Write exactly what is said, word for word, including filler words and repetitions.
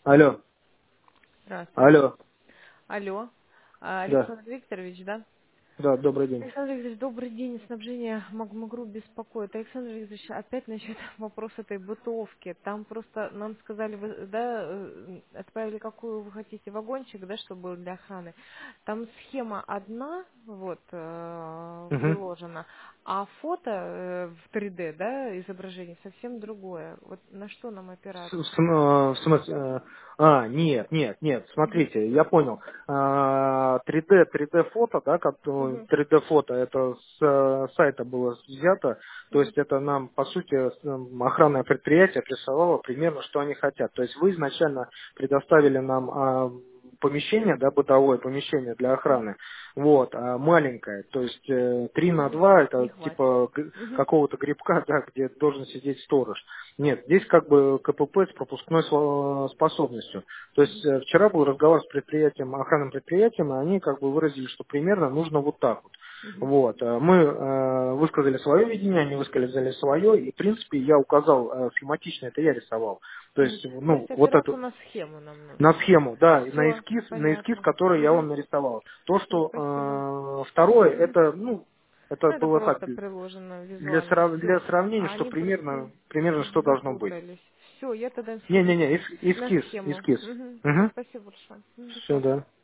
Алло, Здравствуйте. алло, Алло. А, да, Александр Викторович, да? да, добрый день. Александр Викторович, добрый день. Снабжение Магма Групп беспокоит. Александр Викторович, опять насчет вопроса этой бытовки. Там просто нам сказали, вы, да, э, отправили, какую вы хотите вагончик, да, чтобы был для охраны. Там схема одна, вот, э, Угу. приложена, а фото э, в три дэ, да, изображение совсем другое. Вот на что нам В, опираться? в см- э, в смысле, э, а, нет, нет, нет, Мгм. смотрите, я понял. А, три дэ, три дэ фото, да, как э, Мгм. три дэ фото, это с э, сайта было взято, то Мгм. есть это нам, по сути, с- м, охранное предприятие присылало примерно, что они хотят. То есть вы изначально предоставили нам а, помещение, да, бытовое помещение для охраны, вот, а маленькое, то есть э, три на Мгм. два, Не это хватит. типа г- Мгм. какого-то грибка, да, где должен сидеть сторож. Нет, здесь как бы ка пэ пэ с пропускной сво- способностью. То есть э, вчера был разговор с предприятием, охранным предприятием, и они как бы выразили, что примерно нужно вот так вот. Мгм. Вот. э, Мы э, высказали свое видение, они высказали свое, и в принципе я указал э, схематично, это я рисовал. То Мгм. есть, То ну, есть вот опираться эту на схему нам на нужно. схему, да, на Все, эскиз, на эскиз, понятно. который я Мгм. вам нарисовал. То, Все, что спасибо. э, второе, Мгм. это, ну, это Ну, это было так, просто приложено для, визуально. срав- Все. для сравнения, А что они просто примерно, примерно что должно быть. запутались. Все, я тогда схему Не-не-не, эс- на эскиз, схему. эскиз. Угу. Все, Угу. спасибо большое. М, До Все, свидания. да.